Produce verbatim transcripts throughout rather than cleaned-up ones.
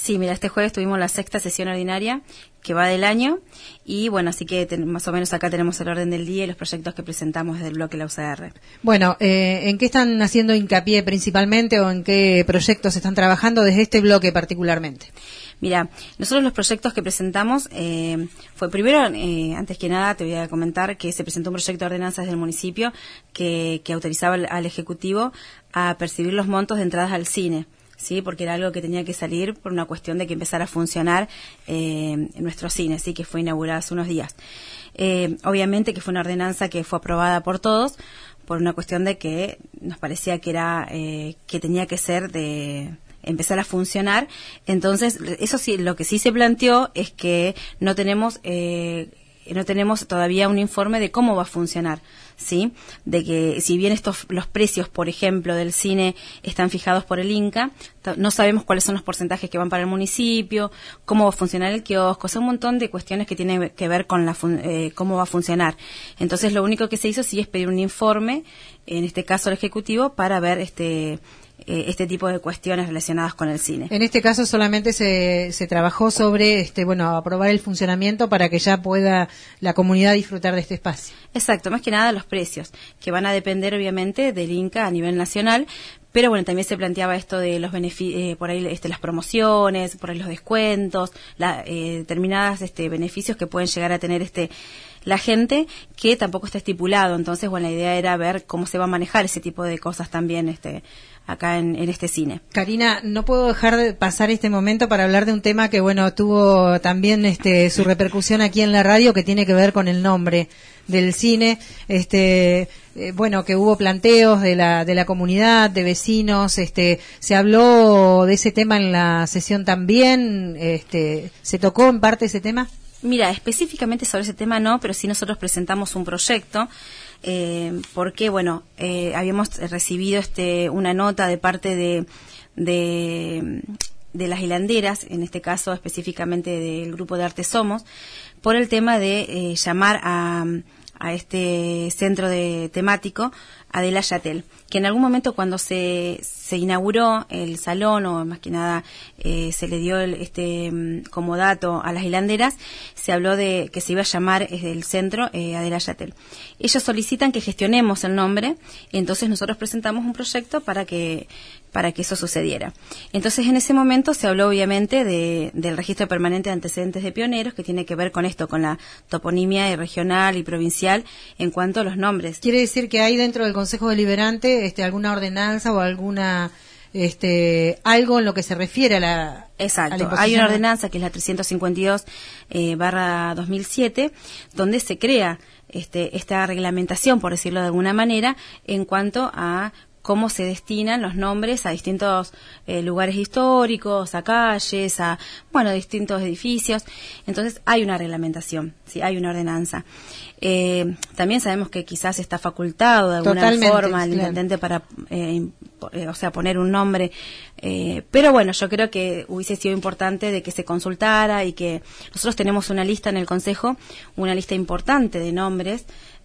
Sí, mira, este jueves tuvimos la sexta sesión ordinaria que va del año y bueno, así que ten, más o menos acá tenemos el orden del día y los proyectos que presentamos desde el bloque de la U C R. Bueno, eh, ¿en qué están haciendo hincapié principalmente o en qué proyectos están trabajando desde este bloque particularmente? Mira, nosotros los proyectos que presentamos, eh, fue primero, eh, antes que nada te voy a comentar que se presentó un proyecto de ordenanzas del municipio que, que autorizaba al, al Ejecutivo a percibir los montos de entradas al cine. Sí, porque era algo que tenía que salir por una cuestión de que empezara a funcionar eh, en nuestro cine, sí, que fue inaugurado hace unos días. Eh, obviamente que fue una ordenanza que fue aprobada por todos por una cuestión de que nos parecía que era eh, que tenía que ser de empezar a funcionar. Entonces, eso sí, lo que sí se planteó es que no tenemos eh, no tenemos todavía un informe de cómo va a funcionar, ¿sí? De que si bien estos los precios, por ejemplo, del cine están fijados por el Inca, no sabemos cuáles son los porcentajes que van para el municipio, cómo va a funcionar el kiosco, o sea, un montón de cuestiones que tienen que ver con la fun- eh, cómo va a funcionar. Entonces, lo único que se hizo sí es pedir un informe, en este caso al Ejecutivo, para ver este Eh, este tipo de cuestiones relacionadas con el cine. En este caso solamente se, se trabajó sobre, este, bueno, aprobar el funcionamiento para que ya pueda la comunidad disfrutar de este espacio. Exacto, más que nada los precios, que van a depender obviamente del Inca a nivel nacional, pero bueno, también se planteaba esto de los beneficios, eh, por ahí este, las promociones, por ahí los descuentos, la, eh, determinadas este, beneficios que pueden llegar a tener este la gente, que tampoco está estipulado. Entonces, bueno, la idea era ver cómo se va a manejar ese tipo de cosas también este acá en, en este cine. Karina, no puedo dejar de pasar este momento para hablar de un tema que, bueno, tuvo también este su repercusión aquí en la radio, que tiene que ver con el nombre del cine. Este eh, bueno, que hubo planteos de la de la comunidad, de vecinos. Este se habló de ese tema en la sesión también. Este se tocó en parte ese tema. Mira, específicamente sobre ese tema no, pero sí nosotros presentamos un proyecto, eh, porque, bueno, eh, habíamos recibido este una nota de parte de, de, de las hilanderas, en este caso específicamente del Grupo de Arte Somos, por el tema de eh, llamar a, a este centro de temático Adela Yatel, que en algún momento cuando se, se inauguró el salón, o más que nada eh, se le dio el, este como dato a las hilanderas, se habló de que se iba a llamar eh, el centro eh, Adela Yatel. Ellos solicitan que gestionemos el nombre, y entonces nosotros presentamos un proyecto para que para que eso sucediera. Entonces, en ese momento se habló obviamente de, del registro permanente de antecedentes de pioneros, que tiene que ver con esto, con la toponimia y regional y provincial en cuanto a los nombres. Quiere decir que hay dentro del Consejo Deliberante este, alguna ordenanza o alguna este algo en lo que se refiere a la Exacto, hay una ordenanza que es la trescientos cincuenta y dos eh, barra dos mil siete, donde se crea este esta reglamentación, por decirlo de alguna manera, en cuanto a cómo se destinan los nombres a distintos eh, lugares históricos, a calles, a, bueno, distintos edificios. Entonces, hay una reglamentación, sí, hay una ordenanza. Eh, también sabemos que quizás está facultado de alguna Totalmente, forma el claro. intendente para, eh, o sea, poner un nombre. Eh, pero bueno, yo creo que hubiese sido importante de que se consultara y que nosotros tenemos una lista en el Consejo, una lista importante de nombres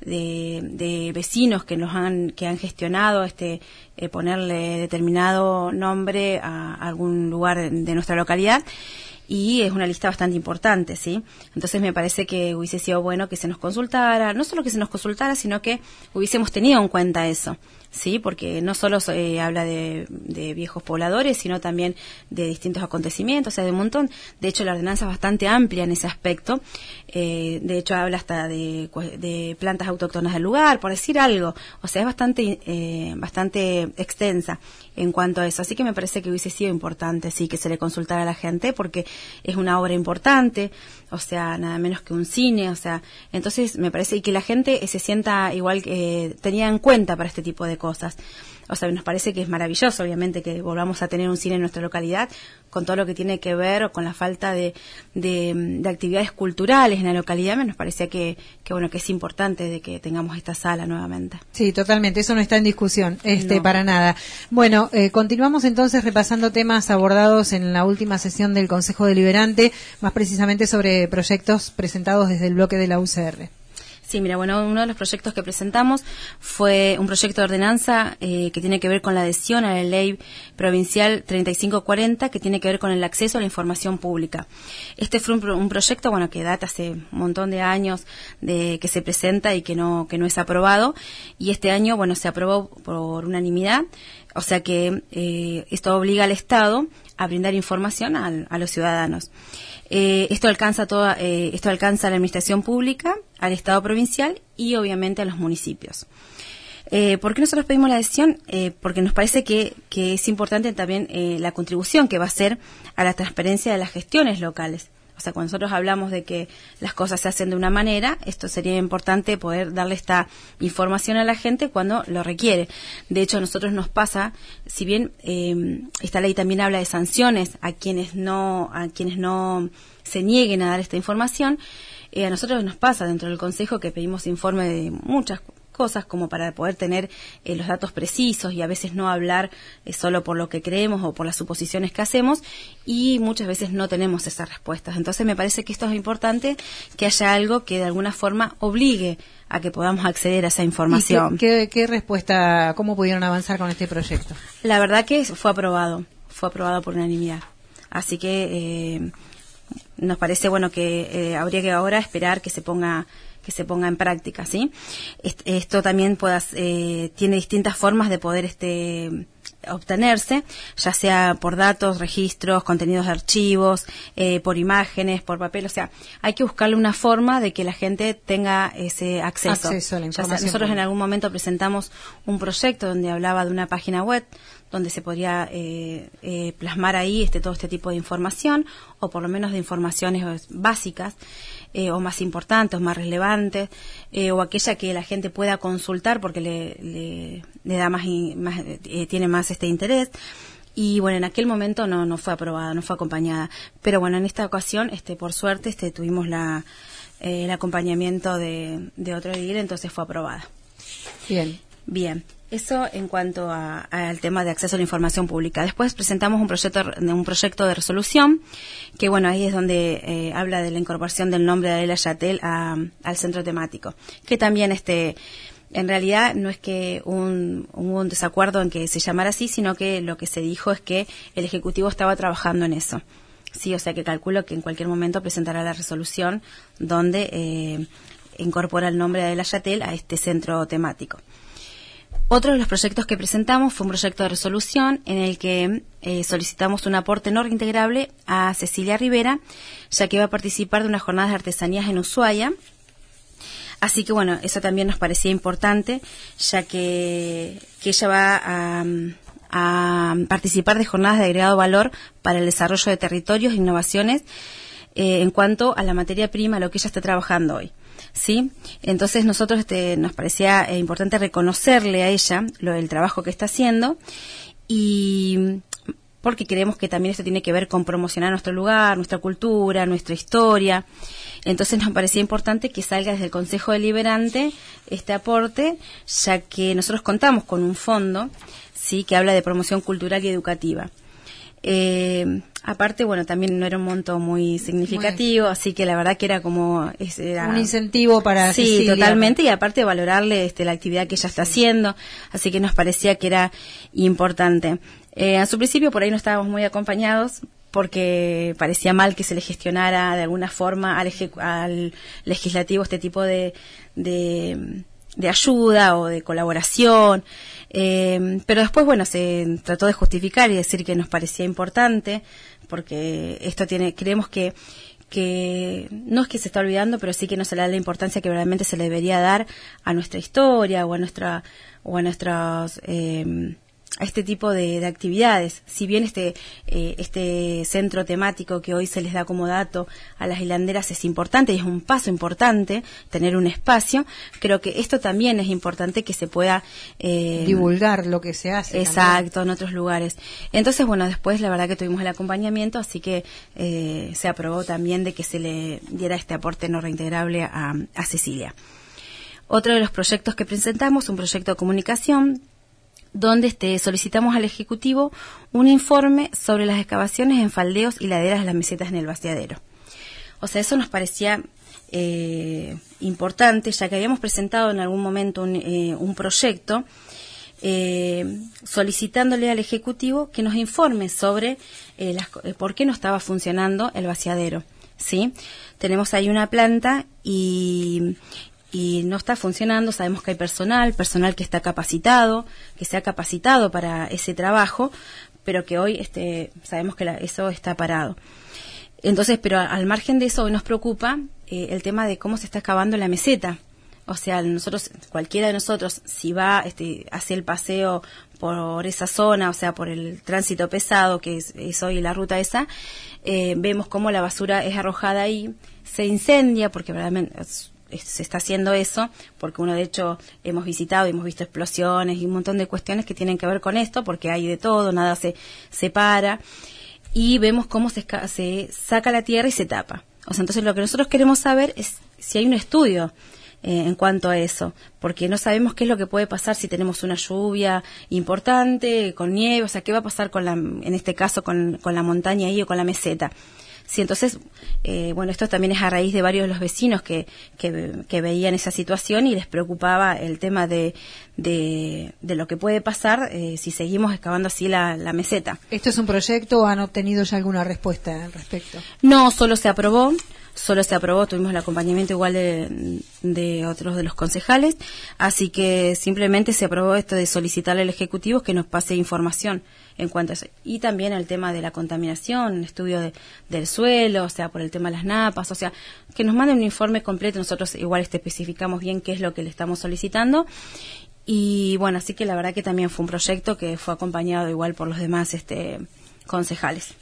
de, de vecinos que nos han que han gestionado este eh, ponerle determinado nombre a algún lugar de nuestra localidad, y es una lista bastante importante, ¿sí? Entonces me parece que hubiese sido bueno que se nos consultara, no solo que se nos consultara, sino que hubiésemos tenido en cuenta eso, ¿sí? Porque no solo eh, habla de, de viejos pobladores, sino también de distintos acontecimientos, o sea, de un montón. De hecho, la ordenanza es bastante amplia en ese aspecto. Eh, de hecho, habla hasta de, de plantas autóctonas del lugar, por decir algo. O sea, es bastante, eh, bastante extensa en cuanto a eso. Así que me parece que hubiese sido importante, sí, que se le consultara a la gente, porque es una obra importante, o sea, nada menos que un cine, o sea, entonces me parece y que la gente eh, se sienta igual que eh, tenía en cuenta para este tipo de cosas. O sea, nos parece que es maravilloso, obviamente, que volvamos a tener un cine en nuestra localidad, con todo lo que tiene que ver o con la falta de, de, de actividades culturales en la localidad. Nos parecía que, que, bueno, que es importante de que tengamos esta sala nuevamente. Sí, totalmente, eso no está en discusión, este, No. para nada. Bueno, eh, continuamos entonces repasando temas abordados en la última sesión del Consejo Deliberante, más precisamente sobre proyectos presentados desde el bloque de la U C R. Sí, mira, bueno, uno de los proyectos que presentamos fue un proyecto de ordenanza eh, que tiene que ver con la adhesión a la ley provincial treinta y cinco cuarenta, que tiene que ver con el acceso a la información pública. Este fue un, un proyecto, bueno, que data hace un montón de años de que se presenta y que no que no es aprobado, y este año, bueno, se aprobó por unanimidad, o sea que eh, esto obliga al Estado a brindar información al, a los ciudadanos. Eh, esto alcanza toda, eh, esto alcanza a la administración pública, al Estado provincial y obviamente a los municipios. Eh, ¿Por qué nosotros pedimos la adhesión? Eh, porque nos parece que, que es importante también eh, la contribución que va a hacer a la transparencia de las gestiones locales. O sea, cuando nosotros hablamos de que las cosas se hacen de una manera, esto sería importante poder darle esta información a la gente cuando lo requiere. De hecho, a nosotros nos pasa, si bien eh, esta ley también habla de sanciones a quienes no, a quienes no se nieguen a dar esta información, eh, a nosotros nos pasa dentro del Consejo que pedimos informe de muchas cosas como para poder tener eh, los datos precisos y a veces no hablar eh, solo por lo que creemos o por las suposiciones que hacemos, y muchas veces no tenemos esas respuestas. Entonces me parece que esto es importante, que haya algo que de alguna forma obligue a que podamos acceder a esa información. ¿Y qué, qué, qué respuesta, cómo pudieron avanzar con este proyecto? La verdad que fue aprobado, fue aprobado por unanimidad. Así que eh, nos parece bueno que eh, habría que ahora esperar que se ponga que se ponga en práctica, ¿sí? Esto también puedas, eh, tiene distintas formas de poder este obtenerse, ya sea por datos, registros, contenidos de archivos, eh, por imágenes, por papel, o sea, hay que buscarle una forma de que la gente tenga ese acceso. Acceso a la información. Ya sea, nosotros en algún momento presentamos un proyecto donde hablaba de una página web donde se podría eh, eh, plasmar ahí este todo este tipo de información, o por lo menos de informaciones básicas, eh, o más importantes, o más relevantes, eh, o aquella que la gente pueda consultar porque le, le, le da más, más eh, tiene más este interés. Y bueno, en aquel momento no no fue aprobada, no fue acompañada, pero bueno, en esta ocasión, este por suerte, este tuvimos la eh, el acompañamiento de, de otro edil, entonces fue aprobada. Bien. Bien. Eso en cuanto a, al tema de acceso a la información pública. Después presentamos un proyecto, un proyecto de resolución, que bueno, ahí es donde eh, habla de la incorporación del nombre de Adela Yatel a, al centro temático, que también este en realidad no es que un, hubo un desacuerdo en que se llamara así, sino que lo que se dijo es que el Ejecutivo estaba trabajando en eso. Sí, o sea que calculo que en cualquier momento presentará la resolución donde eh, incorpora el nombre de Adela Yatel a este centro temático. Otro de los proyectos que presentamos fue un proyecto de resolución en el que eh, solicitamos un aporte no reintegrable a Cecilia Rivera, ya que va a participar de unas jornadas de artesanías en Ushuaia. Así que bueno, eso también nos parecía importante, ya que, que ella va a, a participar de jornadas de agregado valor para el desarrollo de territorios e innovaciones eh, en cuanto a la materia prima, lo que ella está trabajando hoy. ¿Sí? Entonces nosotros este, nos parecía eh, importante reconocerle a ella lo del trabajo que está haciendo, y porque creemos que también esto tiene que ver con promocionar nuestro lugar, nuestra cultura, nuestra historia. Entonces nos parecía importante que salga desde el Consejo Deliberante este aporte, ya que nosotros contamos con un fondo, sí, que habla de promoción cultural y educativa. Eh, aparte, bueno, también no era un monto muy significativo, muy... así que la verdad que era como... Era, un incentivo para Sí, Cecilia. Totalmente, y aparte valorarle este, la actividad que ella está sí. haciendo, así que nos parecía que era importante. Eh, a su principio por ahí no estábamos muy acompañados, porque parecía mal que se le gestionara de alguna forma al, al legislativo este tipo de, de, de ayuda o de colaboración. Eh, pero después, bueno, se trató de justificar y decir que nos parecía importante, porque esto tiene, creemos que, que no es que se está olvidando, pero sí que no se le da la importancia que realmente se le debería dar a nuestra historia o a nuestra, o a nuestros, eh, a este tipo de, de actividades. Si bien este eh, este centro temático que hoy se les da como dato a las hilanderas es importante y es un paso importante tener un espacio, creo que esto también es importante que se pueda eh, divulgar lo que se hace. Exacto, también. En otros lugares. Entonces, bueno, después la verdad que tuvimos el acompañamiento, así que eh, se aprobó también de que se le diera este aporte no reintegrable a, a Cecilia. Otro de los proyectos que presentamos, un proyecto de comunicación, donde este, solicitamos al Ejecutivo un informe sobre las excavaciones en faldeos y laderas de las mesetas en el vaciadero. O sea, eso nos parecía eh, importante, ya que habíamos presentado en algún momento un, eh, un proyecto eh, solicitándole al Ejecutivo que nos informe sobre eh, las, eh, por qué no estaba funcionando el vaciadero, ¿sí? Tenemos ahí una planta y... y no está funcionando. Sabemos que hay personal, personal que está capacitado, que se ha capacitado para ese trabajo, pero que hoy este, sabemos que la, eso está parado. Entonces, pero al margen de eso, hoy nos preocupa eh, el tema de cómo se está excavando la meseta. O sea, nosotros, cualquiera de nosotros, si va, este, hace el paseo por esa zona, o sea, por el tránsito pesado, que es, es hoy la ruta esa, eh, vemos cómo la basura es arrojada ahí, se incendia, porque verdaderamente se está haciendo eso, porque uno de hecho hemos visitado y hemos visto explosiones y un montón de cuestiones que tienen que ver con esto, porque hay de todo, nada se separa, y vemos cómo se, se saca la tierra y se tapa. O sea, entonces lo que nosotros queremos saber es si hay un estudio eh, en cuanto a eso, porque no sabemos qué es lo que puede pasar si tenemos una lluvia importante, con nieve, o sea, qué va a pasar con la, en este caso con, con la montaña ahí o con la meseta. Sí, entonces, eh, bueno, esto también es a raíz de varios de los vecinos que, que, que veían esa situación y les preocupaba el tema de, de, de lo que puede pasar eh, si seguimos excavando así la, la meseta. ¿Esto es un proyecto o han obtenido ya alguna respuesta al respecto? No, solo se aprobó. Solo se aprobó, tuvimos el acompañamiento igual de, de otros de los concejales, así que simplemente se aprobó esto de solicitarle al Ejecutivo que nos pase información en cuanto a eso. Y también el tema de la contaminación, estudio de, del suelo, o sea, por el tema de las napas, o sea, que nos manden un informe completo, nosotros igual este especificamos bien qué es lo que le estamos solicitando. Y bueno, así que la verdad que también fue un proyecto que fue acompañado igual por los demás este concejales.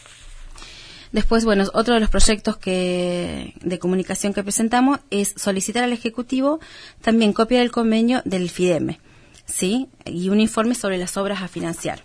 Después, bueno, otro de los proyectos que de comunicación que presentamos es solicitar al Ejecutivo también copia del convenio del FIDEME, ¿sí? Y un informe sobre las obras a financiar.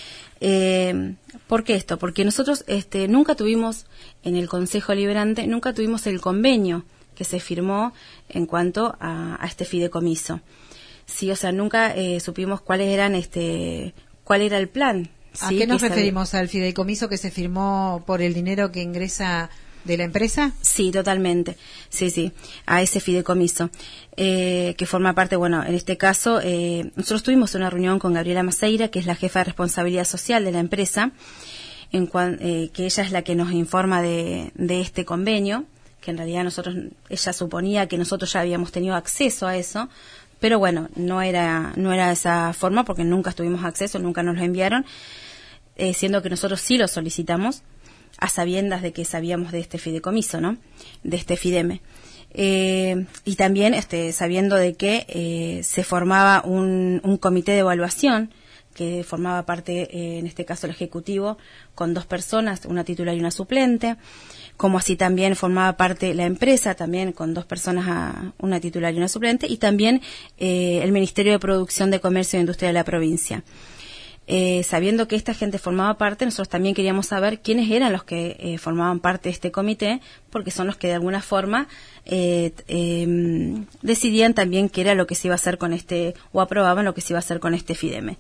Eh, ¿Por qué esto? Porque nosotros este, nunca tuvimos, en el Consejo Liberante, nunca tuvimos el convenio que se firmó en cuanto a, a este fideicomiso. Sí, o sea, nunca eh, supimos cuáles eran, este, cuál era el plan. ¿A ¿sí? qué nos que referimos? ¿Al fideicomiso que se firmó por el dinero que ingresa de la empresa? Sí, totalmente. Sí, sí, a ese fideicomiso. Eh, que forma parte, bueno, en este caso, eh, nosotros tuvimos una reunión con Gabriela Maceira, que es la jefa de responsabilidad social de la empresa, en cuan, eh, que ella es la que nos informa de, de este convenio, que en realidad nosotros, ella suponía que nosotros ya habíamos tenido acceso a eso, pero bueno, no era, no era de esa forma porque nunca tuvimos acceso, nunca nos lo enviaron, eh, siendo que nosotros sí lo solicitamos, a sabiendas de que sabíamos de este fideicomiso, ¿no? De este FIDEME. Eh, y también este, sabiendo de que eh, se formaba un, un comité de evaluación que formaba parte, eh, en este caso el Ejecutivo, con dos personas, una titular y una suplente, como así también formaba parte la empresa, también con dos personas, a, una titular y una suplente, y también eh, el Ministerio de Producción de Comercio e Industria de la provincia. Eh, sabiendo que esta gente formaba parte, nosotros también queríamos saber quiénes eran los que eh, formaban parte de este comité, porque son los que de alguna forma eh, eh, decidían también qué era lo que se iba a hacer con este, o aprobaban lo que se iba a hacer con este FIDEME.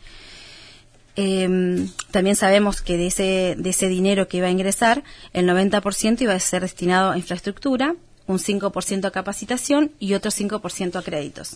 Eh, también sabemos que de ese, de ese dinero que iba a ingresar, el noventa por ciento iba a ser destinado a infraestructura, un cinco por ciento a capacitación y otro cinco por ciento a créditos.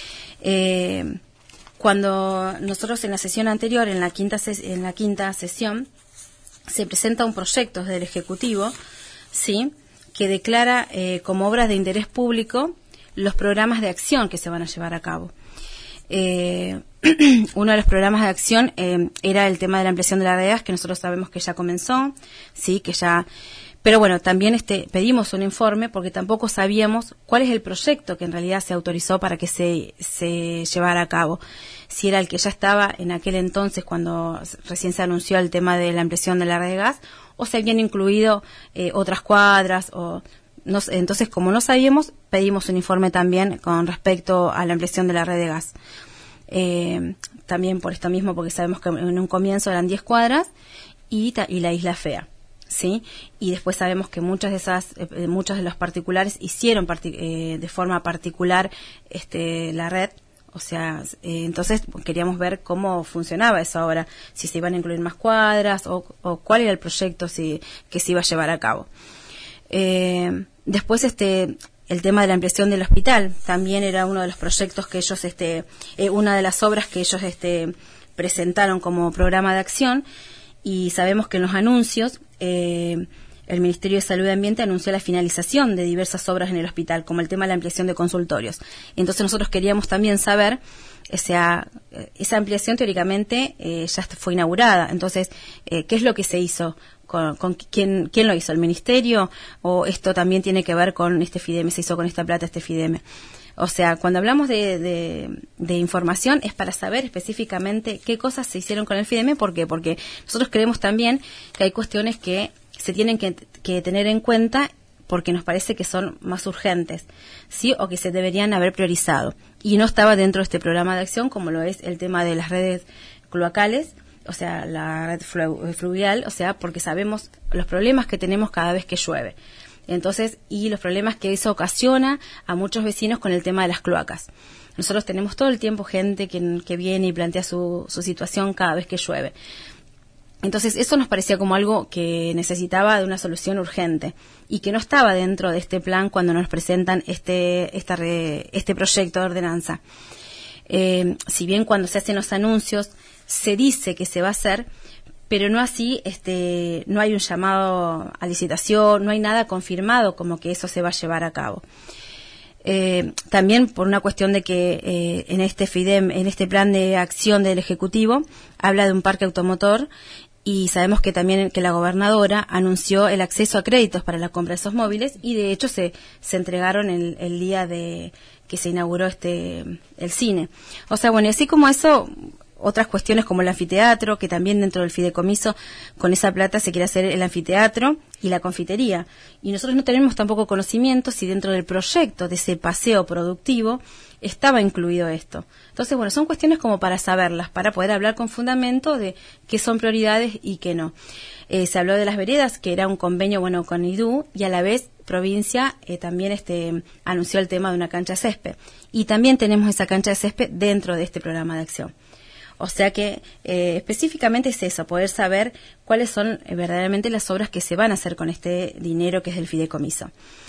Eh, Cuando nosotros en la sesión anterior, en la quinta ses- en la quinta sesión, se presenta un proyecto del Ejecutivo, sí, que declara eh, como obras de interés público los programas de acción que se van a llevar a cabo. Eh, uno de los programas de acción eh, era el tema de la ampliación de la red, que nosotros sabemos que ya comenzó, sí, que ya. Pero bueno, también este, pedimos un informe porque tampoco sabíamos cuál es el proyecto que en realidad se autorizó para que se, se llevara a cabo. Si era el que ya estaba en aquel entonces cuando recién se anunció el tema de la ampliación de la red de gas, o se habían incluido eh, otras cuadras. O no, entonces, como no sabíamos, pedimos un informe también con respecto a la ampliación de la red de gas. Eh, también por esto mismo, porque sabemos que en un comienzo eran diez cuadras y, ta, y la Isla Fea. Sí, y después sabemos que muchas de esas, eh, muchos de los particulares hicieron partic- eh, de forma particular este, la red, o sea, eh, entonces queríamos ver cómo funcionaba esa obra, si se iban a incluir más cuadras o, o cuál era el proyecto si, que se iba a llevar a cabo. Eh, después, este, el tema de la ampliación del hospital también era uno de los proyectos que ellos, este, eh, una de las obras que ellos, este, presentaron como programa de acción, y sabemos que en los anuncios eh, el Ministerio de Salud y Ambiente anunció la finalización de diversas obras en el hospital, como el tema de la ampliación de consultorios. Entonces nosotros queríamos también saber, o sea, esa ampliación teóricamente eh, ya fue inaugurada. Entonces, eh, ¿qué es lo que se hizo? ¿Con, con quién, quién lo hizo? ¿El Ministerio? ¿O esto también tiene que ver con este FIDEME? ¿Se hizo con esta plata este FIDEME? O sea, cuando hablamos de, de, de información es para saber específicamente qué cosas se hicieron con el FIDEME. ¿Por qué? Porque nosotros creemos también que hay cuestiones que se tienen que, que tener en cuenta porque nos parece que son más urgentes, ¿sí? O que se deberían haber priorizado. Y no estaba dentro de este programa de acción, como lo es el tema de las redes cloacales, o sea, la red flu- fluvial, o sea, porque sabemos los problemas que tenemos cada vez que llueve. Entonces, y los problemas que eso ocasiona a muchos vecinos con el tema de las cloacas. Nosotros tenemos todo el tiempo gente que, que viene y plantea su, su situación cada vez que llueve. Entonces, eso nos parecía como algo que necesitaba de una solución urgente y que no estaba dentro de este plan cuando nos presentan este esta re, este proyecto de ordenanza. Eh, si bien cuando se hacen los anuncios se dice que se va a hacer, pero no así, este, no hay un llamado a licitación, no hay nada confirmado como que eso se va a llevar a cabo. Eh, también por una cuestión de que eh, en este FIDEM, en este plan de acción del Ejecutivo, habla de un parque automotor. Y sabemos que también que la gobernadora anunció el acceso a créditos para la compra de esos móviles y de hecho se, se entregaron el, el día de que se inauguró este el cine. O sea, bueno, y así como eso, otras cuestiones como el anfiteatro, que también dentro del fideicomiso con esa plata se quiere hacer el anfiteatro y la confitería. Y nosotros no tenemos tampoco conocimiento si dentro del proyecto de ese paseo productivo estaba incluido esto. Entonces, bueno, son cuestiones como para saberlas, para poder hablar con fundamento de qué son prioridades y qué no. Eh, se habló de las veredas, que era un convenio, bueno, con I D U, y a la vez provincia eh, también este anunció el tema de una cancha de césped. Y también tenemos esa cancha de césped dentro de este programa de acción. O sea que eh, específicamente es eso, poder saber cuáles son eh, verdaderamente las obras que se van a hacer con este dinero que es del fideicomiso.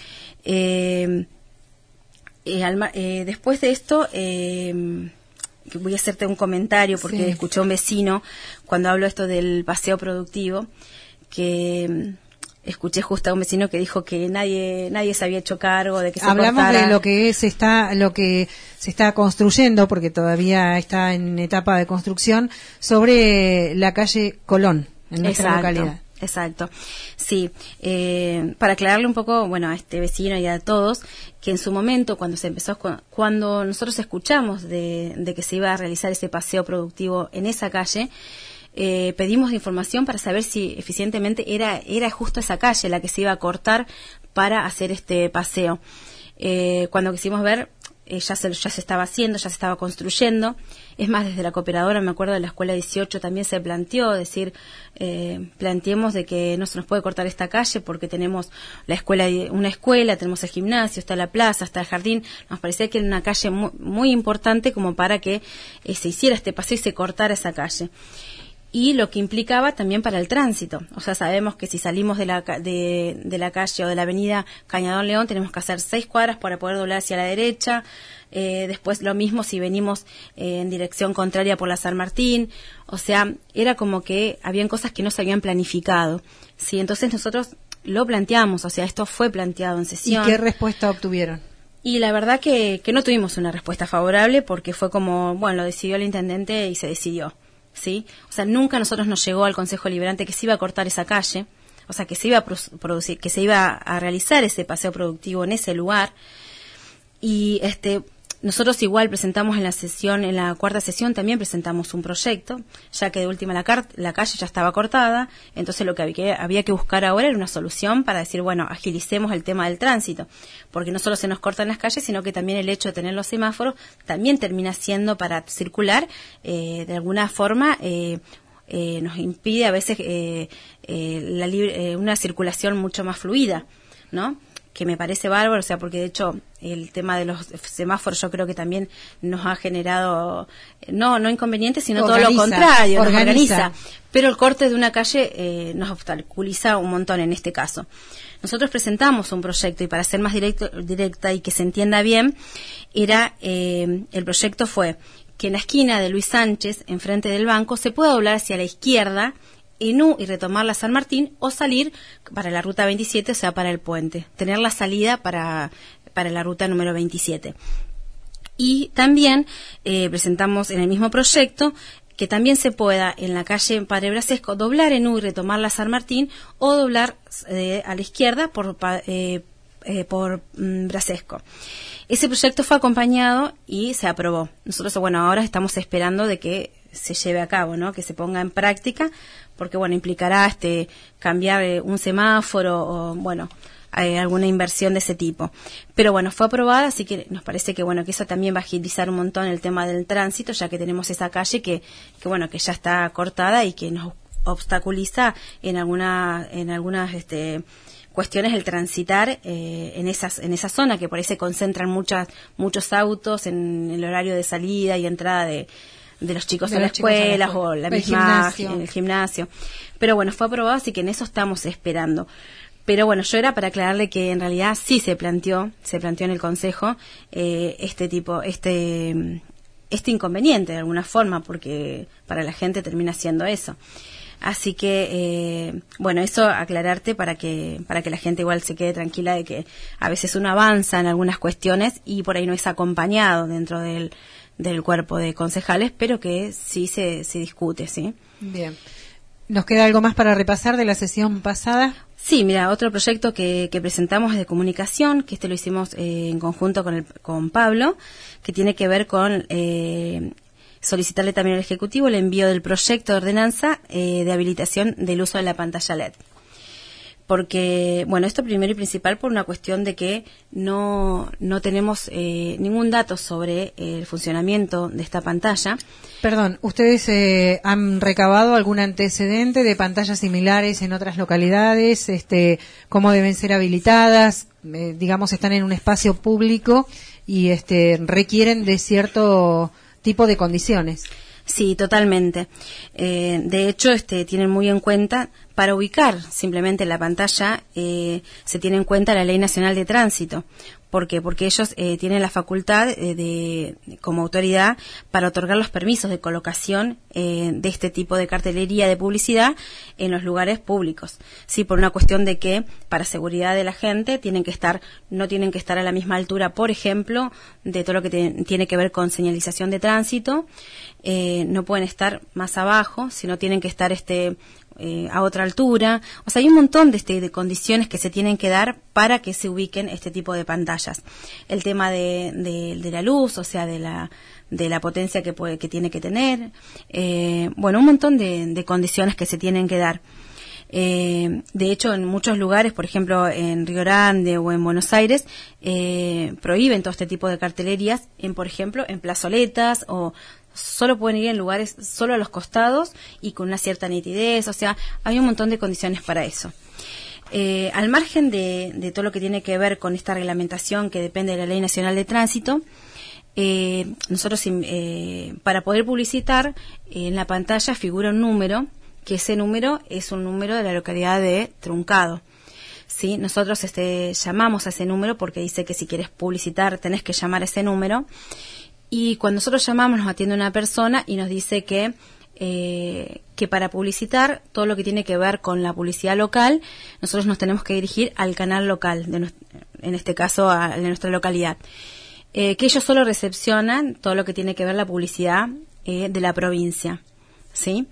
Eh, eh, al, eh, después de esto, eh, voy a hacerte un comentario porque sí. Escuché a un vecino cuando hablo esto del paseo productivo, que escuché justo a un vecino que dijo que nadie nadie se había hecho cargo de que se Hablamos cortara. de lo que se está lo que se está construyendo, porque todavía está en etapa de construcción, sobre la calle Colón, en nuestra Exacto. localidad. Exacto, sí. Eh, para aclararle un poco, bueno, a este vecino y a todos, que en su momento, cuando se empezó, cuando nosotros escuchamos de, de que se iba a realizar ese paseo productivo en esa calle, eh, pedimos información para saber si eficientemente era era justo esa calle la que se iba a cortar para hacer este paseo. Eh, cuando quisimos ver, eh, ya se ya se estaba haciendo, ya se estaba construyendo. Es más, desde la cooperadora, me acuerdo de la escuela dieciocho también se planteó, decir, eh, planteemos de que no se nos puede cortar esta calle porque tenemos la escuela, una escuela, tenemos el gimnasio, está la plaza, está el jardín. Nos parecía que era una calle muy, muy importante como para que eh, se hiciera este paseo y se cortara esa calle. Y lo que implicaba también para el tránsito. O sea, sabemos que si salimos de la, de, de la calle o de la avenida Cañadón León, tenemos que hacer seis cuadras para poder doblar hacia la derecha. Eh, después lo mismo si venimos eh, en dirección contraria por la San Martín. O sea, era como que habían cosas que no se habían planificado. Sí, entonces nosotros lo planteamos, o sea, esto fue planteado en sesión. ¿Y qué respuesta obtuvieron? Y la verdad que, que no tuvimos una respuesta favorable porque fue como, bueno, lo decidió el intendente y se decidió. ¿Sí? O sea, nunca a nosotros nos llegó al Consejo Deliberante que se iba a cortar esa calle, o sea, que se iba a producir, que se iba a realizar ese paseo productivo en ese lugar. Y este nosotros igual presentamos en la sesión, en la cuarta sesión también presentamos un proyecto, ya que de última la, car- la calle ya estaba cortada, entonces lo que había, que había que buscar ahora era una solución para decir, bueno, agilicemos el tema del tránsito, porque no solo se nos cortan las calles, sino que también el hecho de tener los semáforos también termina siendo para circular, eh, de alguna forma, eh, eh, nos impide a veces eh, eh, la libre, eh, una circulación mucho más fluida, ¿no? que me parece bárbaro, o sea, porque de hecho el tema de los semáforos yo creo que también nos ha generado, no no inconvenientes, sino organiza, todo lo contrario, organiza. Nos organiza. Pero el corte de una calle eh, nos obstaculiza un montón en este caso. Nosotros presentamos un proyecto y para ser más directo, directa y que se entienda bien, era eh, el proyecto fue que en la esquina de Luis Sánchez, enfrente del banco, se pueda doblar hacia la izquierda en U y retomar la San Martín o salir para la ruta veintisiete, o sea, para el puente. Tener la salida para, para la ruta número veintisiete. Y también eh, presentamos en el mismo proyecto que también se pueda en la calle Padre Brasesco doblar en U y retomar la San Martín o doblar eh, a la izquierda por, eh, eh, por mm, Brasesco. Ese proyecto fue acompañado y se aprobó. Nosotros, bueno, ahora estamos esperando de que se lleve a cabo, ¿no? Que se ponga en práctica, porque, bueno, implicará este cambiar eh, un semáforo o, bueno, eh, alguna inversión de ese tipo. Pero, bueno, fue aprobada, así que nos parece que, bueno, que eso también va a agilizar un montón el tema del tránsito, ya que tenemos esa calle que, que bueno, que ya está cortada y que nos obstaculiza en alguna, en algunas, este, cuestiones el transitar eh, en esas en esa zona que por ahí se concentran muchas muchos autos en el horario de salida y entrada de, de los chicos de a las escuelas o la misma en el gimnasio. Pero bueno, fue aprobado, así que en eso estamos esperando. Pero bueno, yo era para aclararle que en realidad sí se planteó, se planteó en el Consejo eh, este tipo, este este inconveniente de alguna forma, porque para la gente termina siendo eso. Así que, eh, bueno, eso aclararte para que para que la gente igual se quede tranquila de que a veces uno avanza en algunas cuestiones y por ahí no es acompañado dentro del, del cuerpo de concejales, pero que sí se, se discute, ¿sí? Bien. ¿Nos queda algo más para repasar de la sesión pasada? Sí, mira, otro proyecto que, que presentamos es de comunicación, que este lo hicimos eh, en conjunto con, el, con Pablo, que tiene que ver con Eh, solicitarle también al Ejecutivo el envío del proyecto de ordenanza eh, de habilitación del uso de la pantalla L E D. Porque, bueno, esto primero y principal por una cuestión de que no, no tenemos eh, ningún dato sobre el funcionamiento de esta pantalla. Perdón, ¿ustedes eh, han recabado algún antecedente de pantallas similares en otras localidades? Este, ¿cómo deben ser habilitadas? Eh, digamos, están en un espacio público y este, requieren de cierto tipo de condiciones. Sí, totalmente. Eh, de hecho, este, tienen muy en cuenta, para ubicar simplemente la pantalla, eh, se tiene en cuenta la Ley Nacional de Tránsito. ¿Por qué? Porque ellos eh, tienen la facultad eh, de, como autoridad para otorgar los permisos de colocación eh, de este tipo de cartelería de publicidad en los lugares públicos. Sí, por una cuestión de que para seguridad de la gente tienen que estar, no tienen que estar a la misma altura, por ejemplo, de todo lo que te, tiene que ver con señalización de tránsito. Eh, no pueden estar más abajo, sino tienen que estar este Eh, a otra altura. O sea, hay un montón de, este, de condiciones que se tienen que dar para que se ubiquen este tipo de pantallas. El tema de, de, de la luz, o sea, de la de la potencia que puede, que tiene que tener. Eh, bueno, un montón de, de condiciones que se tienen que dar. Eh, de hecho, en muchos lugares, por ejemplo, en Río Grande o en Buenos Aires, eh, prohíben todo este tipo de cartelerías, en, por ejemplo, en plazoletas o solo pueden ir en lugares solo a los costados y con una cierta nitidez, o sea, hay un montón de condiciones para eso. Eh, al margen de, de todo lo que tiene que ver con esta reglamentación que depende de la Ley Nacional de Tránsito, eh, nosotros eh, para poder publicitar eh, en la pantalla figura un número, que ese número es un número de la localidad de Truncado. ¿Sí? Nosotros este, llamamos a ese número porque dice que si quieres publicitar tenés que llamar a ese número. Y cuando nosotros llamamos nos atiende una persona y nos dice que eh, que para publicitar todo lo que tiene que ver con la publicidad local, nosotros nos tenemos que dirigir al canal local, de nuestro, en este caso a, de nuestra localidad. Eh, que ellos solo recepcionan todo lo que tiene que ver la publicidad eh, de la provincia. ¿Sí?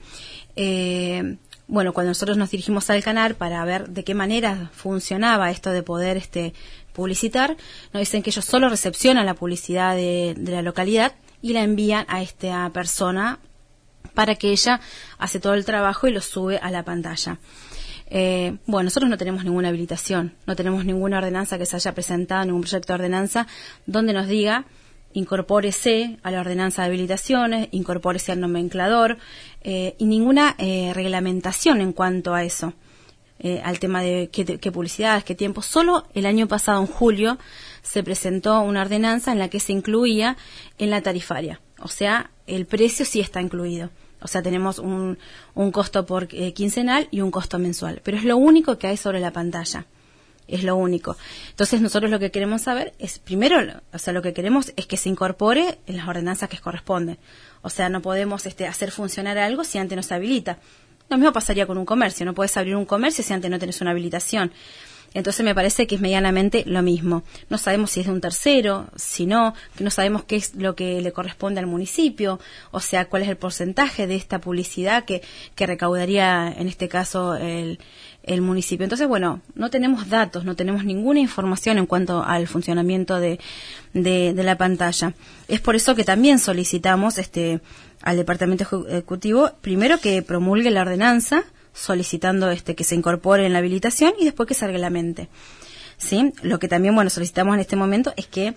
Eh, bueno, cuando nosotros nos dirigimos al canal para ver de qué manera funcionaba esto de poder este publicitar, nos dicen que ellos solo recepcionan la publicidad de, de la localidad y la envían a esta persona para que ella hace todo el trabajo y lo sube a la pantalla. Eh, bueno, nosotros no tenemos ninguna habilitación, no tenemos ninguna ordenanza que se haya presentado, ningún proyecto de ordenanza donde nos diga incorpórese a la ordenanza de habilitaciones, incorpórese al nomenclador eh, y ninguna eh, reglamentación en cuanto a eso. eh, al tema de qué, qué publicidades, qué tiempo. Solo el año pasado, en julio, se presentó una ordenanza en la que se incluía en la tarifaria. O sea, el precio sí está incluido. O sea, tenemos un, un costo por eh, quincenal y un costo mensual. Pero es lo único que hay sobre la pantalla. Es lo único. Entonces, nosotros lo que queremos saber es, primero, o sea, lo que queremos es que se incorpore en las ordenanzas que corresponden. O sea, no podemos este, hacer funcionar algo si antes no se habilita. Lo mismo pasaría con un comercio. No puedes abrir un comercio si antes no tenés una habilitación. Entonces me parece que es medianamente lo mismo. No sabemos si es de un tercero, si no, que no sabemos qué es lo que le corresponde al municipio, o sea, cuál es el porcentaje de esta publicidad que, que recaudaría en este caso el, el municipio. Entonces, bueno, no tenemos datos, no tenemos ninguna información en cuanto al funcionamiento de, de, de la pantalla. Es por eso que también solicitamos este al Departamento Ejecutivo, primero que promulgue la ordenanza, solicitando este que se incorpore en la habilitación y después que se reglamente. ¿Sí? Lo que también, bueno, solicitamos en este momento es que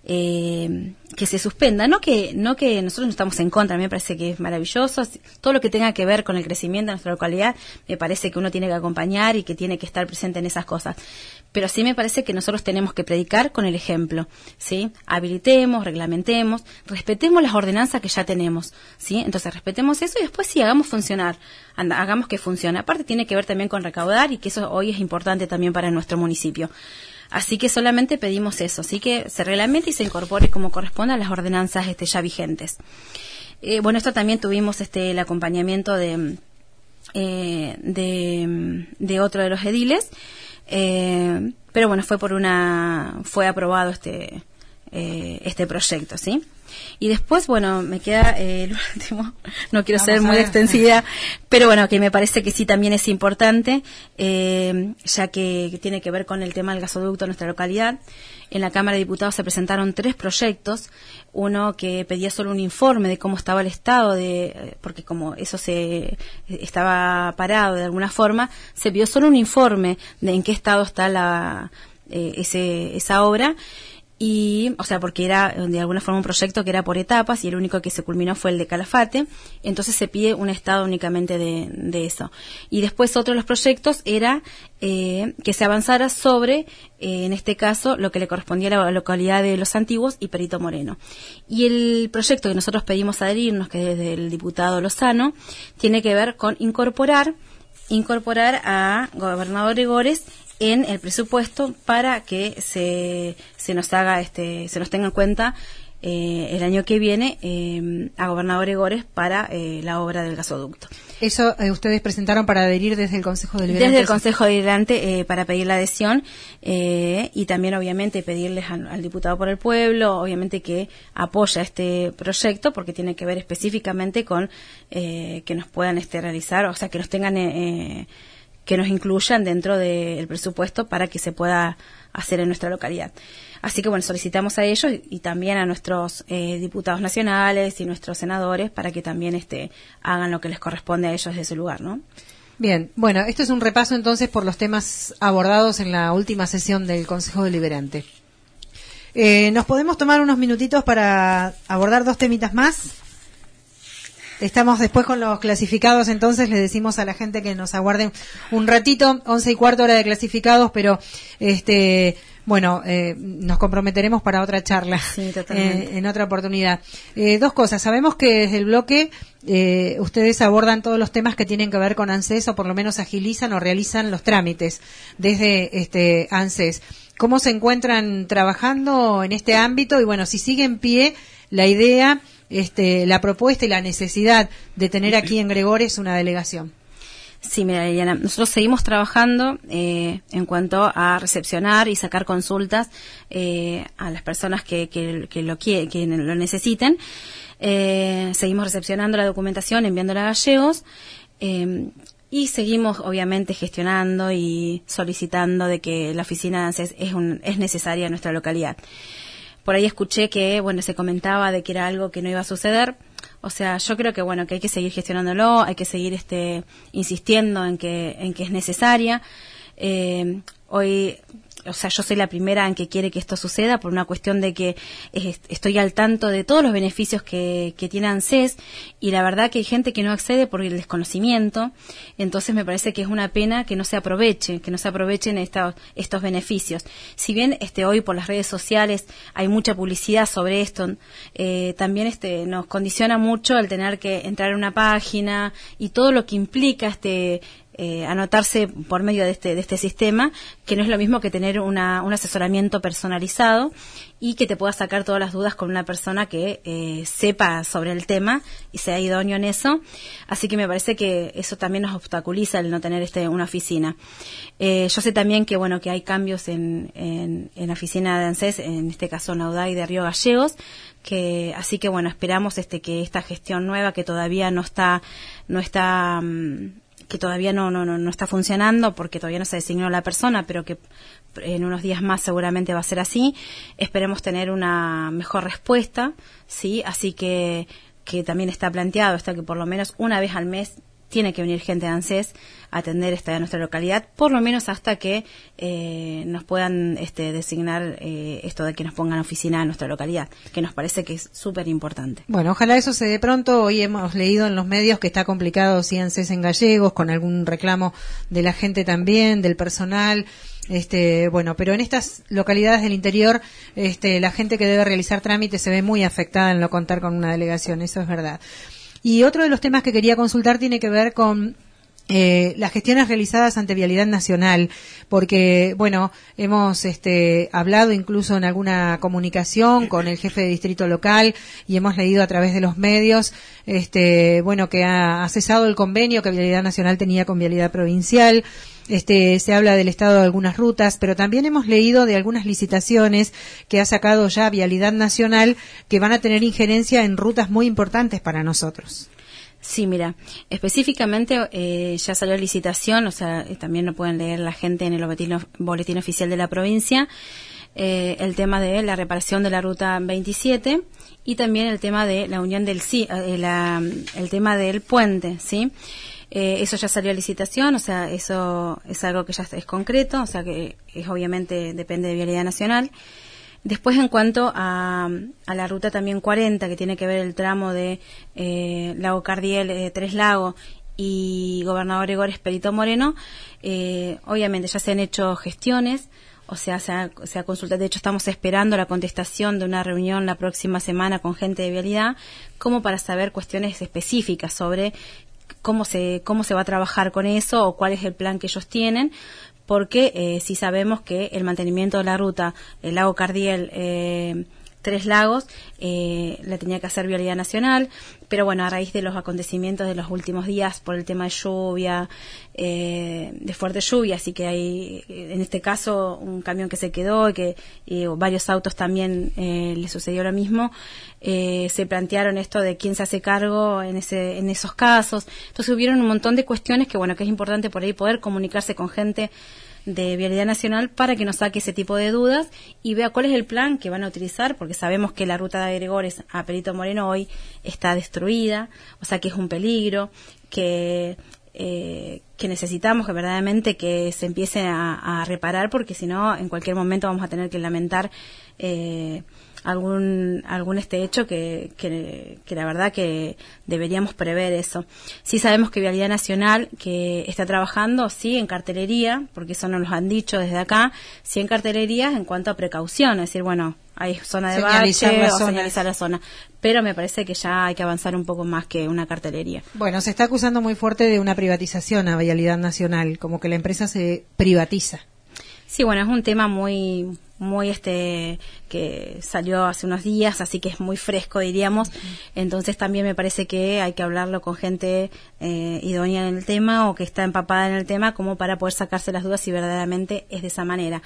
eh, que se suspenda, no que no que nosotros no estamos en contra, a mí me parece que es maravilloso, todo lo que tenga que ver con el crecimiento de nuestra localidad, me parece que uno tiene que acompañar y que tiene que estar presente en esas cosas. Pero sí me parece que nosotros tenemos que predicar con el ejemplo, ¿sí? Habilitemos, reglamentemos, respetemos las ordenanzas que ya tenemos, ¿sí? Entonces respetemos eso y después sí hagamos funcionar, anda, hagamos que funcione. Aparte tiene que ver también con recaudar y que eso hoy es importante también para nuestro municipio. Así que solamente pedimos eso, así que se reglamente y se incorpore como corresponde a las ordenanzas este, ya vigentes. Eh, bueno, esto también tuvimos este el acompañamiento de, eh, de, de otro de los ediles, eh, pero bueno, fue por una, fue aprobado este, eh, este proyecto, ¿sí? Y después, bueno, me queda eh, el último, no quiero Vamos ser muy extensiva, pero bueno, que me parece que sí también es importante, eh, ya que, que tiene que ver con el tema del gasoducto en nuestra localidad. En la Cámara de Diputados se presentaron tres proyectos, uno que pedía solo un informe de cómo estaba el estado, de porque como eso se estaba parado de alguna forma, se pidió solo un informe de en qué estado está la eh, ese esa obra. Y, o sea, porque era de alguna forma un proyecto que era por etapas y el único que se culminó fue el de Calafate, entonces se pide un estado únicamente de, de eso. Y después otro de los proyectos era eh, que se avanzara sobre, eh, en este caso, lo que le correspondía a la localidad de Los Antiguos y Perito Moreno. Y el proyecto que nosotros pedimos adherirnos, que es del diputado Lozano, tiene que ver con incorporar, incorporar a Gobernador Gregores en el presupuesto para que se se nos haga este se nos tenga en cuenta eh, el año que viene eh, a Gobernador Gregores para eh, la obra del gasoducto. Eso eh, ustedes presentaron para adherir desde el Consejo Deliberante. Desde el Consejo Deliberante eh, para pedir la adhesión eh, y también obviamente pedirles al, al diputado por el pueblo, obviamente que apoya este proyecto porque tiene que ver específicamente con eh, que nos puedan este realizar, o sea que nos tengan eh, que nos incluyan dentro del presupuesto para que se pueda hacer en nuestra localidad. Así que bueno, solicitamos a ellos y también a nuestros eh, diputados nacionales y nuestros senadores para que también este hagan lo que les corresponde a ellos desde ese lugar, ¿no? Bien, bueno, esto es un repaso entonces por los temas abordados en la última sesión del Consejo Deliberante. Eh, ¿Nos podemos tomar unos minutitos para abordar dos temitas más? Estamos después con los clasificados, entonces le decimos a la gente que nos aguarden un ratito, once y cuarto hora de clasificados, pero este bueno, eh, nos comprometeremos para otra charla sí, eh, en otra oportunidad. Eh, dos cosas, sabemos que desde el bloque eh, ustedes abordan todos los temas que tienen que ver con ANSES o por lo menos agilizan o realizan los trámites desde este ANSES. ¿Cómo se encuentran trabajando en este ámbito? Y bueno, si sigue en pie la idea, este, la propuesta y la necesidad de tener aquí en Gregores una delegación. Sí, mira, Liliana, nosotros seguimos trabajando eh, en cuanto a recepcionar y sacar consultas eh, a las personas que, que, que, lo, que, que lo necesiten. Eh, seguimos recepcionando la documentación, enviándola a gallegos. Eh, Y seguimos, obviamente, gestionando y solicitando de que la oficina de ANSES es, un, es necesaria en nuestra localidad. Por ahí escuché que, bueno, se comentaba de que era algo que no iba a suceder. O sea, yo creo que, bueno, que hay que seguir gestionándolo, hay que seguir este insistiendo en que en que es necesaria. Eh, hoy o sea, yo soy la primera en que quiere que esto suceda por una cuestión de que eh, estoy al tanto de todos los beneficios que, que tiene ANSES, y la verdad que hay gente que no accede por el desconocimiento. Entonces me parece que es una pena que no se aproveche, que no se aprovechen estos, estos beneficios. Si bien este hoy por las redes sociales hay mucha publicidad sobre esto, eh, también este nos condiciona mucho el tener que entrar a una página y todo lo que implica este Eh, anotarse por medio de este de este sistema, que no es lo mismo que tener una, un asesoramiento personalizado y que te pueda sacar todas las dudas con una persona que eh, sepa sobre el tema y sea idóneo en eso. Así que me parece que eso también nos obstaculiza el no tener este una oficina. Eh, yo sé también que bueno que hay cambios en, en, en la oficina de ANSES, en este caso Naudai de Río Gallegos, que así que bueno, esperamos este que esta gestión nueva que todavía no está no está um, que todavía no, no, no, no está funcionando porque todavía no se designó la persona, pero que en unos días más seguramente va a ser así. Esperemos tener una mejor respuesta, ¿sí? Así que, que también está planteado hasta que por lo menos una vez al mes tiene que venir gente de ANSES a atender esta de nuestra localidad, por lo menos hasta que eh, nos puedan este, designar eh, esto de que nos pongan oficina en nuestra localidad, que nos parece que es súper importante. Bueno, ojalá eso se dé pronto. Hoy hemos leído en los medios que está complicado si ANSES en Gallegos, con algún reclamo de la gente también, del personal. Este, bueno, pero en estas localidades del interior, este, la gente que debe realizar trámites se ve muy afectada en no contar con una delegación, eso es verdad. Y otro de los temas que quería consultar tiene que ver con eh, las gestiones realizadas ante Vialidad Nacional, porque, bueno, hemos este, hablado incluso en alguna comunicación con el jefe de distrito local y hemos leído a través de los medios, este, bueno, que ha, ha cesado el convenio que Vialidad Nacional tenía con Vialidad Provincial. Este, se habla del estado de algunas rutas, pero también hemos leído de algunas licitaciones que ha sacado ya Vialidad Nacional que van a tener injerencia en rutas muy importantes para nosotros. Sí, mira, específicamente eh, ya salió licitación, o sea, eh, también lo pueden leer la gente en el boletín, boletín oficial de la provincia, eh, el tema de la reparación de la ruta veintisiete y también el tema de la unión del sí, eh, la, el tema del puente, ¿sí? Eh, eso ya salió a licitación, o sea, eso es algo que ya es concreto, o sea, que es obviamente depende de Vialidad Nacional. Después, en cuanto a, a la ruta también cuarenta, que tiene que ver el tramo de eh, Lago Cardiel, eh, Tres Lagos y Gobernador Egores Perito Moreno, eh, obviamente ya se han hecho gestiones, o sea, se ha, se ha consultado, de hecho estamos esperando la contestación de una reunión la próxima semana con gente de Vialidad, como para saber cuestiones específicas sobre cómo se cómo se va a trabajar con eso o cuál es el plan que ellos tienen, porque eh, sí sabemos que el mantenimiento de la ruta, el Lago Cardiel, eh, Tres Lagos, eh, la tenía que hacer Vialidad Nacional, pero bueno, a raíz de los acontecimientos de los últimos días por el tema de lluvia, eh, de fuerte lluvia, así que hay, en este caso, un camión que se quedó y que y varios autos también eh, le sucedió lo mismo, eh, se plantearon esto de quién se hace cargo en ese en esos casos. Entonces hubieron un montón de cuestiones que, bueno, que es importante por ahí poder comunicarse con gente de Vialidad Nacional para que nos saque ese tipo de dudas y vea cuál es el plan que van a utilizar, porque sabemos que la ruta de Gregores a Perito Moreno hoy está destruida, o sea que es un peligro, que eh, que necesitamos que verdaderamente que se empiece a, a reparar, porque si no, en cualquier momento vamos a tener que lamentar eh, algún algún este hecho que, que, que la verdad que deberíamos prever eso. Sí sabemos que Vialidad Nacional que está trabajando, sí, en cartelería, porque eso nos lo han dicho desde acá, sí en cartelería en cuanto a precaución, es decir, bueno, hay zona de bache o señalizar la zona, pero me parece que ya hay que avanzar un poco más que una cartelería. Bueno, se está acusando muy fuerte de una privatización a Vialidad Nacional, como que la empresa se privatiza. Sí, bueno, es un tema muy muy este que salió hace unos días, así que es muy fresco, diríamos. Uh-huh. Entonces también me parece que hay que hablarlo con gente eh, idónea en el tema o que está empapada en el tema, como para poder sacarse las dudas si verdaderamente es de esa manera.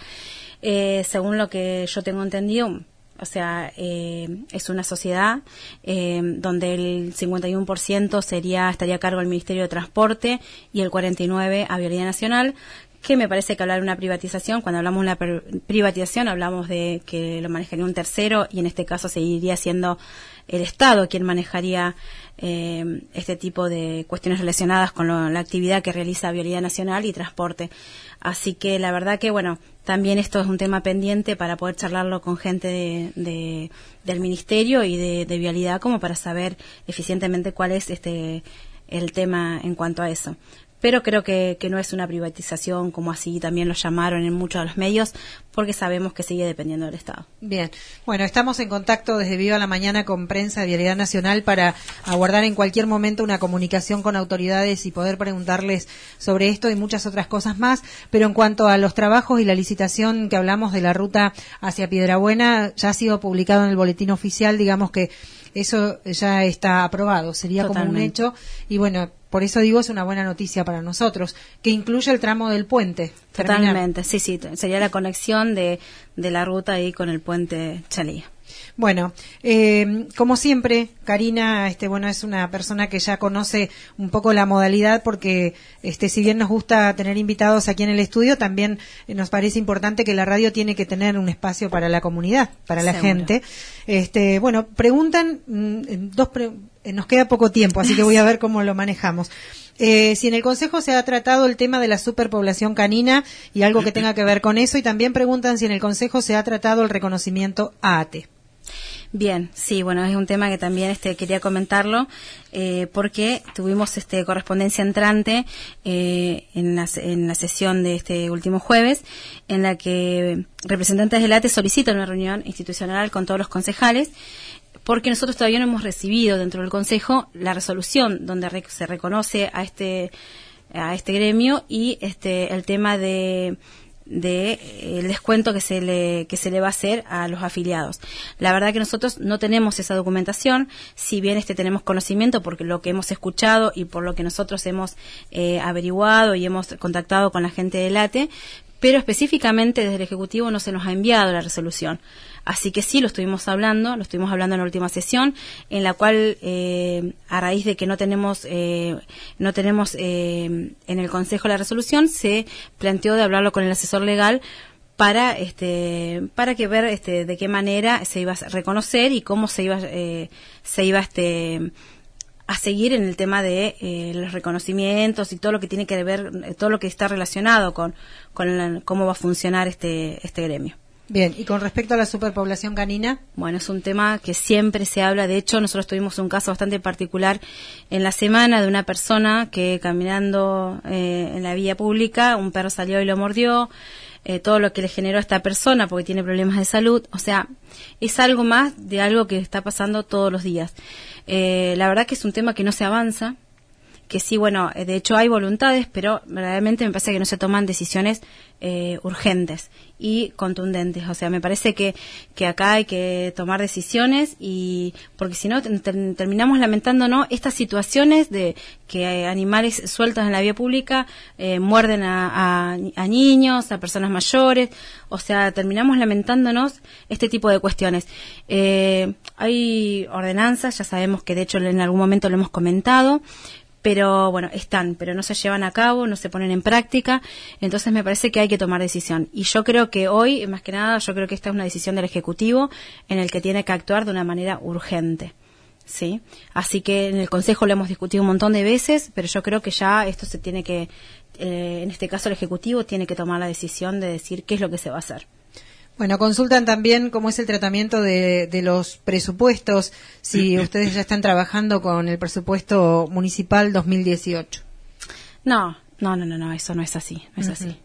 Eh, según lo que yo tengo entendido, o sea, eh, es una sociedad eh, donde el cincuenta y uno por ciento sería estaría a cargo del Ministerio de Transporte y el cuarenta y nueve por ciento a Vialidad Nacional, que me parece que hablar de una privatización, cuando hablamos de una privatización hablamos de que lo manejaría un tercero y en este caso seguiría siendo el Estado quien manejaría eh, este tipo de cuestiones relacionadas con lo, la actividad que realiza Vialidad Nacional y Transporte. Así que la verdad que, bueno, también esto es un tema pendiente para poder charlarlo con gente de, de, del Ministerio y de, de Vialidad como para saber eficientemente cuál es este el tema en cuanto a eso. Pero creo que, que no es una privatización como así también lo llamaron en muchos de los medios, porque sabemos que sigue dependiendo del Estado. Bien, bueno, estamos en contacto desde Viva la Mañana con Prensa de Vialidad Nacional para aguardar en cualquier momento una comunicación con autoridades y poder preguntarles sobre esto y muchas otras cosas más. Pero en cuanto a los trabajos y la licitación que hablamos de la ruta hacia Piedrabuena, ya ha sido publicado en el boletín oficial, digamos que eso ya está aprobado, sería Totalmente. Como un hecho, y bueno, por eso digo, es una buena noticia para nosotros, que incluye el tramo del puente. Totalmente, terminar. sí, sí, sería la conexión de, de la ruta ahí con el puente Chalía. Bueno, eh, como siempre, Karina, este, bueno, es una persona que ya conoce un poco la modalidad porque, este, si bien nos gusta tener invitados aquí en el estudio, también eh, nos parece importante que la radio tiene que tener un espacio para la comunidad, para la Seguro. gente. Este, bueno, preguntan, mm, dos pre- nos queda poco tiempo, así que voy a ver cómo lo manejamos. Eh, si en el Consejo se ha tratado el tema de la superpoblación canina y algo que tenga que ver con eso, y también preguntan si en el Consejo se ha tratado el reconocimiento A A T E. Bien, sí, bueno, es un tema que también este quería comentarlo eh, porque tuvimos este correspondencia entrante eh, en la en la sesión de este último jueves, en la que representantes del A T E solicitan una reunión institucional con todos los concejales, porque nosotros todavía no hemos recibido dentro del Consejo la resolución donde rec- se reconoce a este a este gremio y este el tema de de eh, el descuento que se le que se le va a hacer a los afiliados. La verdad que nosotros no tenemos esa documentación, si bien este tenemos conocimiento porque lo que hemos escuchado y por lo que nosotros hemos eh, averiguado y hemos contactado con la gente del A T E, pero específicamente desde el Ejecutivo no se nos ha enviado la resolución. Así que sí, lo estuvimos hablando, lo estuvimos hablando en la última sesión, en la cual, eh, a raíz de que no tenemos eh, no tenemos eh, en el Consejo la resolución, se planteó de hablarlo con el asesor legal para este para que ver este de qué manera se iba a reconocer y cómo se iba eh, se iba este a seguir en el tema de eh, los reconocimientos y todo lo que tiene que ver, todo lo que está relacionado con, con la, cómo va a funcionar este, este gremio. Bien, y con respecto a la superpoblación canina. Bueno, es un tema que siempre se habla. De hecho, nosotros tuvimos un caso bastante particular en la semana de una persona que caminando eh, en la vía pública, un perro salió y lo mordió. Eh, todo lo que le generó a esta persona porque tiene problemas de salud, o sea, es algo más de algo que está pasando todos los días. Eh, la verdad que es un tema que no se avanza, que sí, bueno, de hecho hay voluntades, pero verdaderamente me parece que no se toman decisiones eh, urgentes y contundentes. O sea, me parece que, que acá hay que tomar decisiones y porque si no ter- terminamos lamentándonos estas situaciones de que animales sueltos en la vía pública eh, muerden a, a, a niños, a personas mayores. O sea, terminamos lamentándonos este tipo de cuestiones. Eh, hay ordenanzas, ya sabemos que de hecho en algún momento lo hemos comentado, pero bueno, están, pero no se llevan a cabo, no se ponen en práctica, entonces me parece que hay que tomar decisión. Y yo creo que hoy, más que nada, yo creo que esta es una decisión del Ejecutivo en el que tiene que actuar de una manera urgente, ¿sí? Así que en el Consejo lo hemos discutido un montón de veces, pero yo creo que ya esto se tiene que, eh, en este caso el Ejecutivo tiene que tomar la decisión de decir qué es lo que se va a hacer. Bueno, consultan también cómo es el tratamiento de, de los presupuestos, si ustedes ya están trabajando con el presupuesto municipal dos mil dieciocho. No, no, no, no, no, eso no es así, no es uh-huh. así.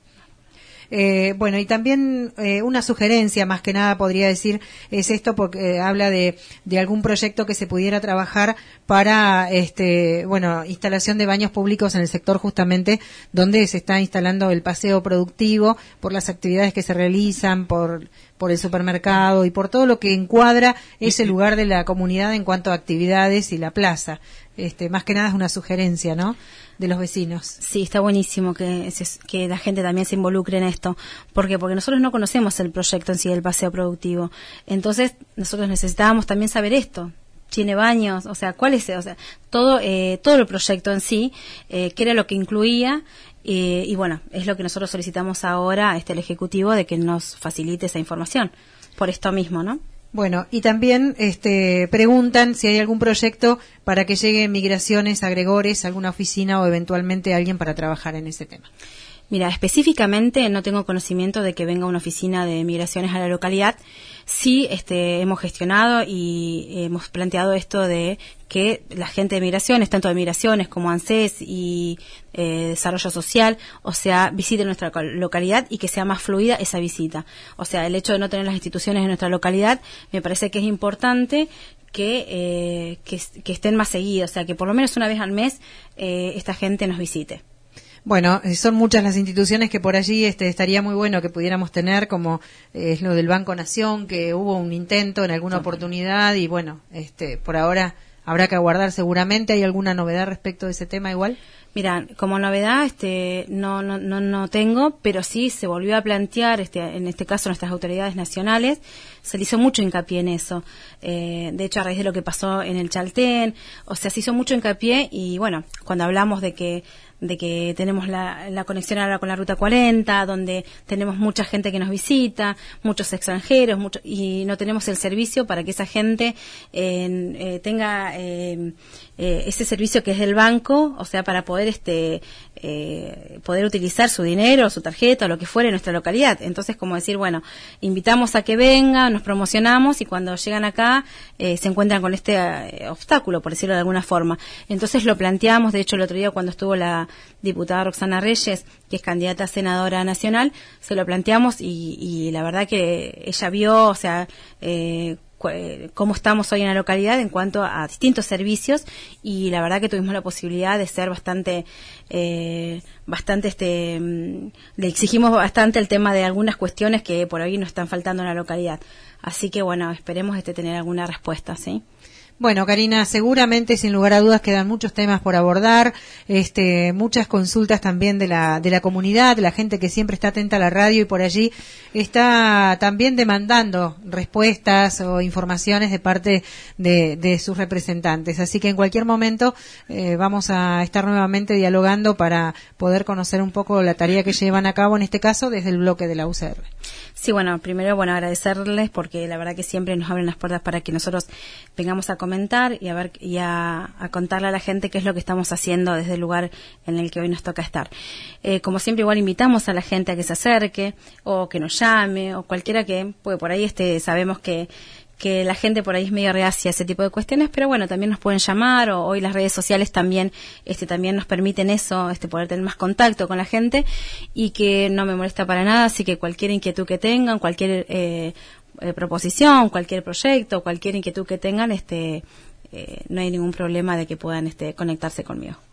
Eh, bueno, y también eh, una sugerencia, más que nada podría decir, es esto porque eh, habla de, de algún proyecto que se pudiera trabajar para, este, bueno, instalación de baños públicos en el sector justamente donde se está instalando el paseo productivo, por las actividades que se realizan, por, por el supermercado y por todo lo que encuadra ese lugar de la comunidad en cuanto a actividades y la plaza. Este, más que nada es una sugerencia, ¿no?, de los vecinos. Sí, está buenísimo que, que la gente también se involucre en esto. ¿Por qué? Porque nosotros no conocemos el proyecto en sí del paseo productivo. Entonces, nosotros necesitábamos también saber esto. tiene baños, o sea, cuál es, o sea, todo, eh, todo el proyecto en sí, eh, qué era lo que incluía. Eh, y bueno, es lo que nosotros solicitamos ahora este, al Ejecutivo, de que nos facilite esa información, por esto mismo, ¿no? Bueno, y también este, preguntan si hay algún proyecto para que lleguen Migraciones a Gregores, alguna oficina o eventualmente alguien para trabajar en ese tema. Mira, específicamente no tengo conocimiento de que venga una oficina de migraciones a la localidad. Sí, este, hemos gestionado y hemos planteado esto de que la gente de migraciones, tanto de migraciones como ANSES y eh, desarrollo social, o sea, visite nuestra localidad y que sea más fluida esa visita. O sea, el hecho de no tener las instituciones en nuestra localidad me parece que es importante que, eh, que, que estén más seguidos, o sea, que por lo menos una vez al mes eh, esta gente nos visite. Bueno, son muchas las instituciones que por allí este, estaría muy bueno que pudiéramos tener, como eh, es lo del Banco Nación, que hubo un intento en alguna oportunidad y bueno, este, por ahora habrá que aguardar seguramente. ¿Hay alguna novedad respecto de ese tema igual? Mira, como novedad, este, no, no, no, no tengo, pero sí se volvió a plantear, este, en este caso nuestras autoridades nacionales, se le hizo mucho hincapié en eso. Eh, de hecho, a raíz de lo que pasó en el Chaltén, o sea, se hizo mucho hincapié y bueno, cuando hablamos de que de que tenemos la, la conexión ahora con la Ruta cuarenta, donde tenemos mucha gente que nos visita, muchos extranjeros, mucho, y no tenemos el servicio para que esa gente eh, eh, tenga eh, eh, ese servicio que es del banco, o sea, para poder este eh, poder utilizar su dinero, su tarjeta, o lo que fuere en nuestra localidad. Entonces, como decir, bueno, invitamos a que vengan, nos promocionamos y cuando llegan acá eh, se encuentran con este eh, obstáculo, por decirlo de alguna forma. Entonces lo planteamos, de hecho el otro día cuando estuvo la diputada Roxana Reyes, que es candidata a senadora nacional, se lo planteamos y, y la verdad que ella vio, o sea, eh, cómo estamos hoy en la localidad en cuanto a distintos servicios y la verdad que tuvimos la posibilidad de ser bastante eh, bastante este le exigimos bastante el tema de algunas cuestiones que por ahí nos están faltando en la localidad, así que bueno, esperemos este tener alguna respuesta, ¿sí? Bueno, Karina, seguramente, sin lugar a dudas, quedan muchos temas por abordar, este, muchas consultas también de la, de la comunidad, de la gente que siempre está atenta a la radio y por allí está también demandando respuestas o informaciones de parte de, de sus representantes. Así que en cualquier momento eh, vamos a estar nuevamente dialogando para poder conocer un poco la tarea que llevan a cabo, en este caso, desde el bloque de la U C R. Sí, bueno, primero, bueno, agradecerles porque la verdad que siempre nos abren las puertas para que nosotros vengamos a comentar y a ver y a, a contarle a la gente qué es lo que estamos haciendo desde el lugar en el que hoy nos toca estar. Eh, como siempre, igual invitamos a la gente a que se acerque o que nos llame o cualquiera que, pues por ahí este sabemos que que la gente por ahí es medio reacia a ese tipo de cuestiones, pero bueno, también nos pueden llamar o hoy las redes sociales también este también nos permiten eso, este poder tener más contacto con la gente y que no me molesta para nada, así que cualquier inquietud que tengan, cualquier eh, eh, proposición, cualquier proyecto, cualquier inquietud que tengan, este eh, no hay ningún problema de que puedan este conectarse conmigo.